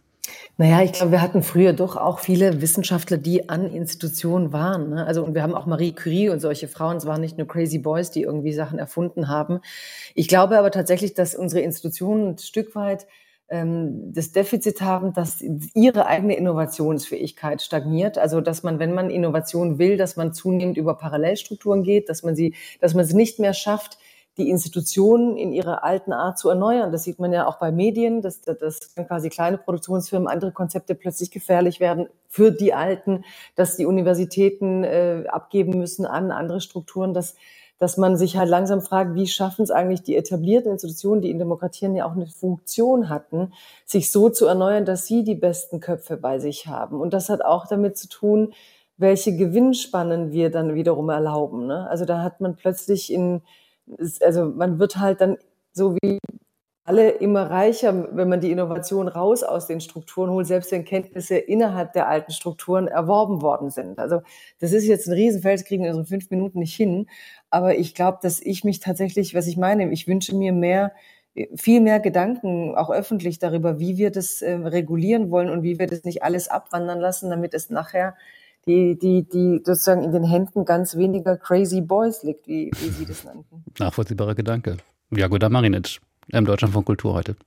Naja, ich glaube, wir hatten früher doch auch viele Wissenschaftler, die an Institutionen waren. Ne? Also, und wir haben auch Marie Curie und solche Frauen. Es waren nicht nur Crazy Boys, die irgendwie Sachen erfunden haben. Ich glaube aber tatsächlich, dass unsere Institutionen ein Stück weit ähm, das Defizit haben, dass ihre eigene Innovationsfähigkeit stagniert. Also, dass man, wenn man Innovation will, dass man zunehmend über Parallelstrukturen geht, dass man sie, dass man es nicht mehr schafft, die Institutionen in ihrer alten Art zu erneuern. Das sieht man ja auch bei Medien, dass, dass quasi kleine Produktionsfirmen andere Konzepte plötzlich gefährlich werden für die Alten, dass die Universitäten äh, abgeben müssen an andere Strukturen. Das, dass man sich halt langsam fragt, wie schaffen es eigentlich die etablierten Institutionen, die in Demokratien ja auch eine Funktion hatten, sich so zu erneuern, dass sie die besten Köpfe bei sich haben. Und das hat auch damit zu tun, welche Gewinnspannen wir dann wiederum erlauben. Ne? Also da hat man plötzlich in, also man wird halt dann so wie alle immer reicher, wenn man die Innovation raus aus den Strukturen holt, selbst wenn Kenntnisse innerhalb der alten Strukturen erworben worden sind. Also das ist jetzt ein Riesenfeld, das kriegen wir in unseren fünf Minuten nicht hin. Aber ich glaube, dass ich mich tatsächlich, was ich meine, ich wünsche mir mehr, viel mehr Gedanken, auch öffentlich darüber, wie wir das äh, regulieren wollen und wie wir das nicht alles abwandern lassen, damit es nachher die, die, die sozusagen in den Händen ganz weniger crazy boys liegt, wie, wie Sie das nannten. Nachvollziehbarer Gedanke. Jagoda Marinic. Im Deutschlandfunk Kultur heute.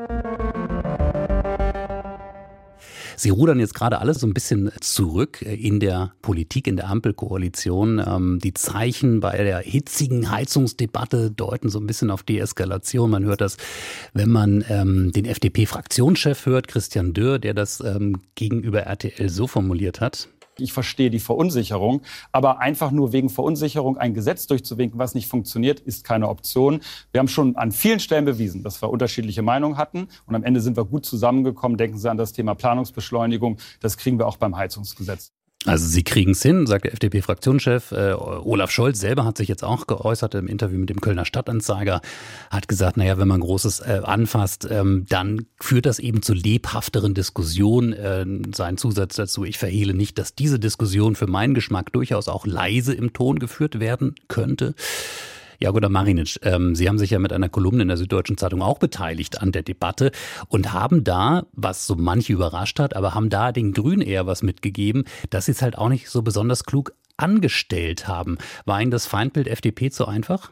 Sie rudern jetzt gerade alles so ein bisschen zurück in der Politik, in der Ampelkoalition. Die Zeichen bei der hitzigen Heizungsdebatte deuten so ein bisschen auf Deeskalation. Man hört das, wenn man ähm, den F D P-Fraktionschef hört, Christian Dürr, der das ähm, gegenüber R T L so formuliert hat. Ich verstehe die Verunsicherung, aber einfach nur wegen Verunsicherung ein Gesetz durchzuwinken, was nicht funktioniert, ist keine Option. Wir haben schon an vielen Stellen bewiesen, dass wir unterschiedliche Meinungen hatten und am Ende sind wir gut zusammengekommen. Denken Sie an das Thema Planungsbeschleunigung, das kriegen wir auch beim Heizungsgesetz. Also Sie kriegen es hin, sagt der F D P-Fraktionschef. Äh, Olaf Scholz selber hat sich jetzt auch geäußert im Interview mit dem Kölner Stadtanzeiger, hat gesagt, naja, wenn man Großes äh, anfasst, ähm, dann führt das eben zu lebhafteren Diskussionen. Äh, sein Zusatz dazu, ich verhehle nicht, dass diese Diskussion für meinen Geschmack durchaus auch leise im Ton geführt werden könnte. Jagoda Marinic, ähm, Sie haben sich ja mit einer Kolumne in der Süddeutschen Zeitung auch beteiligt an der Debatte und haben da, was so manche überrascht hat, aber haben da den Grünen eher was mitgegeben, dass sie es halt auch nicht so besonders klug angestellt haben. War Ihnen das Feindbild F D P zu einfach?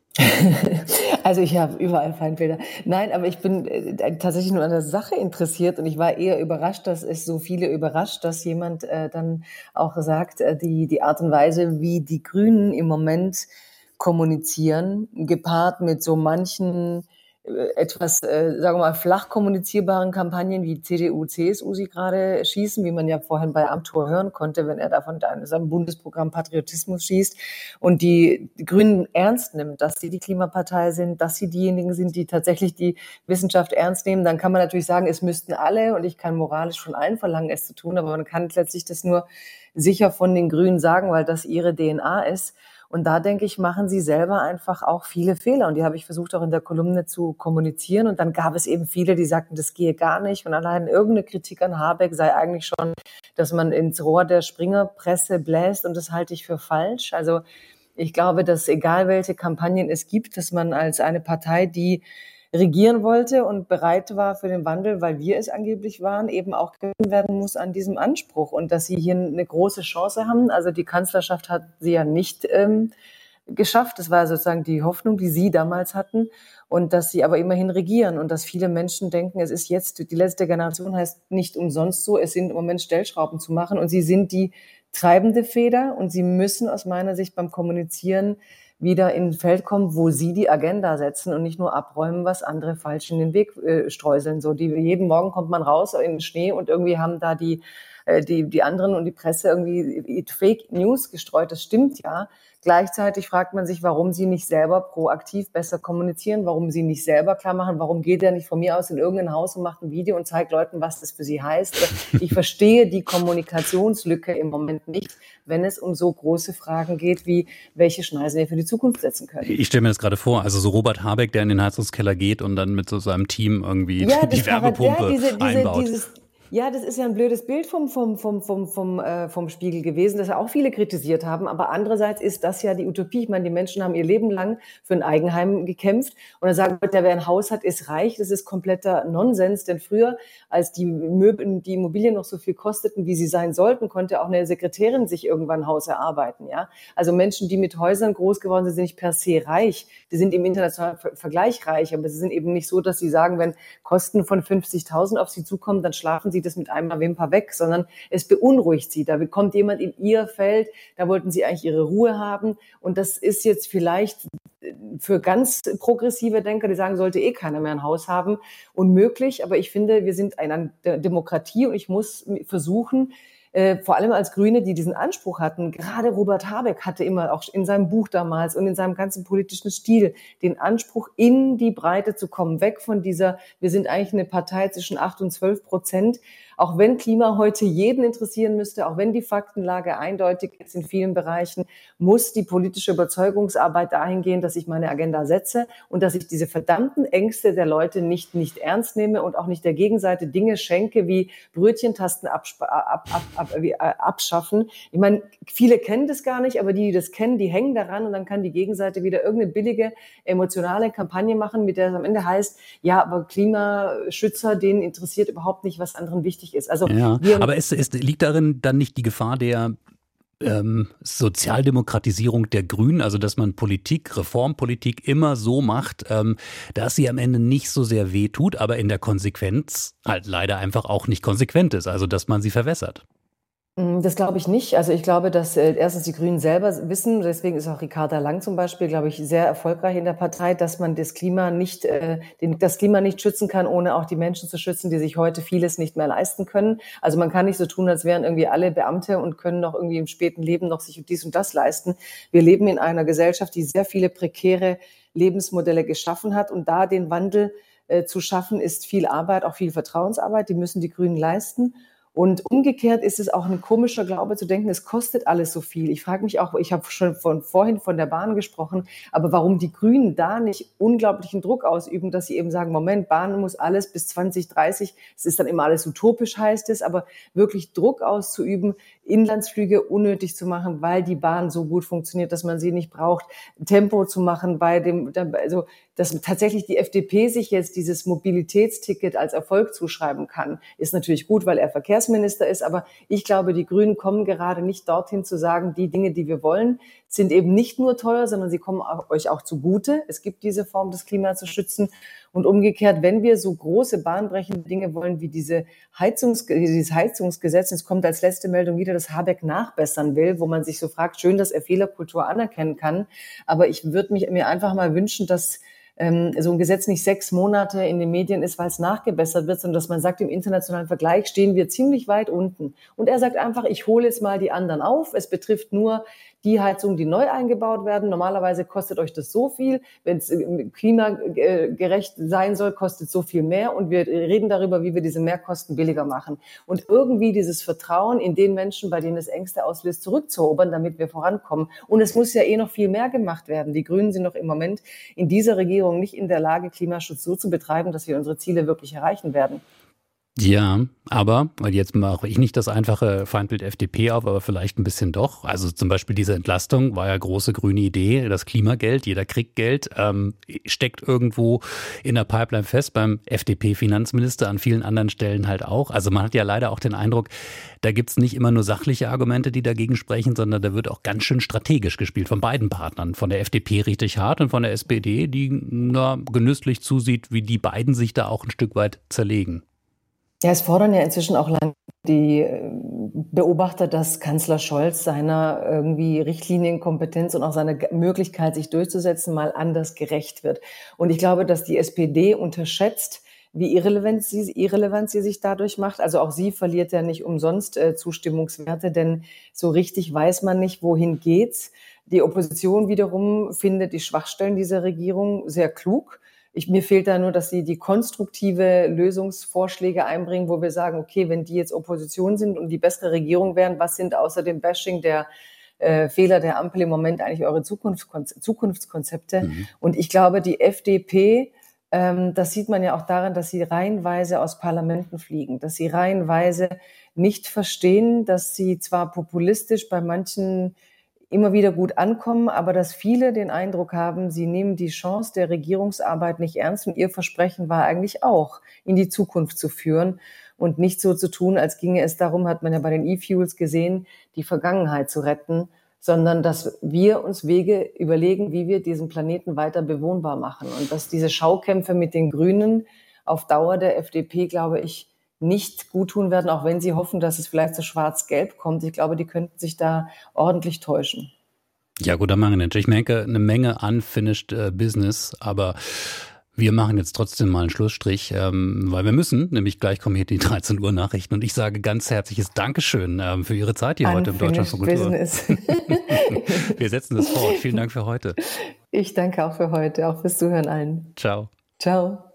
Also ich habe überall Feindbilder. Nein, aber ich bin äh, tatsächlich nur an der Sache interessiert und ich war eher überrascht, dass es so viele überrascht, dass jemand äh, dann auch sagt, äh, die, die Art und Weise, wie die Grünen im Moment kommunizieren, gepaart mit so manchen äh, etwas, äh, sagen wir mal, flach kommunizierbaren Kampagnen wie C D U, C S U sie gerade schießen, wie man ja vorhin bei Amthor hören konnte, wenn er da von seinem Bundesprogramm Patriotismus schießt und die, die Grünen ernst nimmt, dass sie die Klimapartei sind, dass sie diejenigen sind, die tatsächlich die Wissenschaft ernst nehmen, dann kann man natürlich sagen, es müssten alle und ich kann moralisch von allen verlangen, es zu tun, aber man kann letztlich das nur sicher von den Grünen sagen, weil das ihre D N A ist. Und da, denke ich, machen sie selber einfach auch viele Fehler. Und die habe ich versucht, auch in der Kolumne zu kommunizieren. Und dann gab es eben viele, die sagten, das gehe gar nicht. Und allein irgendeine Kritik an Habeck sei eigentlich schon, dass man ins Rohr der Springerpresse bläst. Und das halte ich für falsch. Also ich glaube, dass egal welche Kampagnen es gibt, dass man als eine Partei, die regieren wollte und bereit war für den Wandel, weil wir es angeblich waren, eben auch gewinnen werden muss an diesem Anspruch und dass sie hier eine große Chance haben. Also die Kanzlerschaft hat sie ja nicht ähm, geschafft. Das war sozusagen die Hoffnung, die sie damals hatten und dass sie aber immerhin regieren und dass viele Menschen denken, es ist jetzt, die letzte Generation heißt nicht umsonst so, es sind im Moment Stellschrauben zu machen und sie sind die treibende Feder und sie müssen aus meiner Sicht beim Kommunizieren wieder in ein Feld kommen, wo sie die Agenda setzen und nicht nur abräumen, was andere falsch in den Weg äh, streuseln. So, die, jeden Morgen kommt man raus in den Schnee und irgendwie haben da die, äh, die, die anderen und die Presse irgendwie Fake News gestreut. Das stimmt ja. Gleichzeitig fragt man sich, warum sie nicht selber proaktiv besser kommunizieren, warum sie nicht selber klar machen, warum geht er nicht von mir aus in irgendein Haus und macht ein Video und zeigt Leuten, was das für sie heißt. Ich verstehe die Kommunikationslücke im Moment nicht, wenn es um so große Fragen geht, wie welche Schneisen wir für die Zukunft setzen können. Ich stelle mir das gerade vor, also so Robert Habeck, der in den Heizungskeller geht und dann mit so seinem Team irgendwie ja, die Wärmepumpe ja, diese, diese, einbaut. Dieses, Ja, das ist ja ein blödes Bild vom, vom, vom, vom, vom, äh, vom Spiegel gewesen, das ja auch viele kritisiert haben. Aber andererseits ist das ja die Utopie. Ich meine, die Menschen haben ihr Leben lang für ein Eigenheim gekämpft. Und dann sagen Leute, wer ein Haus hat, ist reich. Das ist kompletter Nonsens. Denn früher, als die Möbel, die Immobilien noch so viel kosteten, wie sie sein sollten, konnte auch eine Sekretärin sich irgendwann ein Haus erarbeiten. Ja, also Menschen, die mit Häusern groß geworden sind, sind nicht per se reich. Die sind im internationalen Vergleich reich. Aber sie sind eben nicht so, dass sie sagen, wenn Kosten von fünfzigtausend auf sie zukommen, dann schlafen sie das mit einer Wimper weg, sondern es beunruhigt sie. Da kommt jemand in ihr Feld, da wollten sie eigentlich ihre Ruhe haben. Und das ist jetzt vielleicht für ganz progressive Denker, die sagen, sollte eh keiner mehr ein Haus haben, unmöglich. Aber ich finde, wir sind eine Demokratie und ich muss versuchen, äh, vor allem als Grüne, die diesen Anspruch hatten, gerade Robert Habeck hatte immer auch in seinem Buch damals und in seinem ganzen politischen Stil den Anspruch, in die Breite zu kommen, weg von dieser, wir sind eigentlich eine Partei zwischen acht und zwölf Prozent, auch wenn Klima heute jeden interessieren müsste, auch wenn die Faktenlage eindeutig ist in vielen Bereichen, muss die politische Überzeugungsarbeit dahin gehen, dass ich meine Agenda setze und dass ich diese verdammten Ängste der Leute nicht, nicht ernst nehme und auch nicht der Gegenseite Dinge schenke wie Brötchentasten absp- ab, ab, ab, ab, abschaffen. Ich meine, viele kennen das gar nicht, aber die, die das kennen, die hängen daran und dann kann die Gegenseite wieder irgendeine billige, emotionale Kampagne machen, mit der es am Ende heißt, ja, aber Klimaschützer, denen interessiert überhaupt nicht, was anderen wichtig ist. Also ja, wir, aber es, es liegt darin dann nicht die Gefahr der ähm, Sozialdemokratisierung der Grünen, also dass man Politik, Reformpolitik immer so macht, ähm, dass sie am Ende nicht so sehr weh tut, aber in der Konsequenz halt leider einfach auch nicht konsequent ist, also dass man sie verwässert. Das glaube ich nicht. Also ich glaube, dass äh, erstens die Grünen selber wissen, deswegen ist auch Ricarda Lang zum Beispiel, glaube ich, sehr erfolgreich in der Partei, dass man das Klima nicht, äh, den, das Klima nicht schützen kann, ohne auch die Menschen zu schützen, die sich heute vieles nicht mehr leisten können. Also man kann nicht so tun, als wären irgendwie alle Beamte und können noch irgendwie im späten Leben noch sich dies und das leisten. Wir leben in einer Gesellschaft, die sehr viele prekäre Lebensmodelle geschaffen hat und da den Wandel äh, zu schaffen, ist viel Arbeit, auch viel Vertrauensarbeit, die müssen die Grünen leisten. Und umgekehrt ist es auch ein komischer Glaube zu denken, es kostet alles so viel. Ich frage mich auch, ich habe schon von vorhin von der Bahn gesprochen, aber warum die Grünen da nicht unglaublichen Druck ausüben, dass sie eben sagen, Moment, Bahn muss alles bis zwanzig dreißig, es ist dann immer alles utopisch, heißt es, aber wirklich Druck auszuüben, Inlandsflüge unnötig zu machen, weil die Bahn so gut funktioniert, dass man sie nicht braucht, Tempo zu machen bei dem, also dass tatsächlich die F D P sich jetzt dieses Mobilitätsticket als Erfolg zuschreiben kann, ist natürlich gut, weil er Verkehrsminister ist. Aber ich glaube, die Grünen kommen gerade nicht dorthin zu sagen, die Dinge, die wir wollen, sind eben nicht nur teuer, sondern sie kommen auch, euch auch zugute. Es gibt diese Form, das Klima zu schützen. Und umgekehrt, wenn wir so große, bahnbrechende Dinge wollen wie diese Heizungs, dieses Heizungsgesetz, es kommt als letzte Meldung wieder, dass Habeck nachbessern will, wo man sich so fragt, schön, dass er Fehlerkultur anerkennen kann. Aber ich würde mich mir einfach mal wünschen, dass ähm, so ein Gesetz nicht sechs Monate in den Medien ist, weil es nachgebessert wird, sondern dass man sagt, im internationalen Vergleich stehen wir ziemlich weit unten. Und er sagt einfach, ich hole jetzt mal die anderen auf. Es betrifft nur die Heizungen, die neu eingebaut werden. Normalerweise kostet euch das so viel. Wenn es klimagerecht sein soll, kostet so viel mehr. Und wir reden darüber, wie wir diese Mehrkosten billiger machen. Und irgendwie dieses Vertrauen in den Menschen, bei denen es Ängste auslöst, zurückzuerobern, damit wir vorankommen. Und es muss ja eh noch viel mehr gemacht werden. Die Grünen sind noch im Moment in dieser Regierung nicht in der Lage, Klimaschutz so zu betreiben, dass wir unsere Ziele wirklich erreichen werden. Ja, aber, weil jetzt mache ich nicht das einfache Feindbild F D P auf, aber vielleicht ein bisschen doch. Also zum Beispiel diese Entlastung war ja große grüne Idee, das Klimageld, jeder kriegt Geld, ähm, steckt irgendwo in der Pipeline fest, beim F D P-Finanzminister, an vielen anderen Stellen halt auch. Also man hat ja leider auch den Eindruck, da gibt's nicht immer nur sachliche Argumente, die dagegen sprechen, sondern da wird auch ganz schön strategisch gespielt von beiden Partnern. Von der F D P richtig hart und von der S P D, die na, genüsslich zusieht, wie die beiden sich da auch ein Stück weit zerlegen. Ja, es fordern ja inzwischen auch lang die Beobachter, dass Kanzler Scholz seiner irgendwie Richtlinienkompetenz und auch seiner Möglichkeit, sich durchzusetzen, mal anders gerecht wird. Und ich glaube, dass die S P D unterschätzt, wie irrelevant sie, irrelevant sie sich dadurch macht. Also auch sie verliert ja nicht umsonst äh, Zustimmungswerte, denn so richtig weiß man nicht, wohin geht's. Die Opposition wiederum findet die Schwachstellen dieser Regierung sehr klug. Ich, mir fehlt da nur, dass sie die konstruktive Lösungsvorschläge einbringen, wo wir sagen, okay, wenn die jetzt Opposition sind und die bessere Regierung wären, was sind außer dem Bashing der äh, Fehler der Ampel im Moment eigentlich eure Zukunftskonze- Zukunftskonzepte? Mhm. Und ich glaube, die F D P, ähm, das sieht man ja auch daran, dass sie reihenweise aus Parlamenten fliegen, dass sie reihenweise nicht verstehen, dass sie zwar populistisch bei manchen immer wieder gut ankommen, aber dass viele den Eindruck haben, sie nehmen die Chance der Regierungsarbeit nicht ernst und ihr Versprechen war eigentlich auch, in die Zukunft zu führen und nicht so zu tun, als ginge es darum, hat man ja bei den E-Fuels gesehen, die Vergangenheit zu retten, sondern dass wir uns Wege überlegen, wie wir diesen Planeten weiter bewohnbar machen und dass diese Schaukämpfe mit den Grünen auf Dauer der F D P, glaube ich, nicht gut tun werden, auch wenn sie hoffen, dass es vielleicht so schwarz-gelb kommt. Ich glaube, die könnten sich da ordentlich täuschen. Ja, guter Mann. Ich merke eine Menge unfinished uh, Business, aber Wir machen jetzt trotzdem mal einen Schlussstrich, ähm, weil wir müssen, nämlich gleich kommen hier die dreizehn Uhr Nachrichten und ich sage ganz herzliches Dankeschön ähm, für Ihre Zeit hier heute im Deutschlandfunk Kultur. Wir setzen das fort. Vielen Dank für heute. Ich danke auch für heute, auch fürs Zuhören allen. Ciao. Ciao.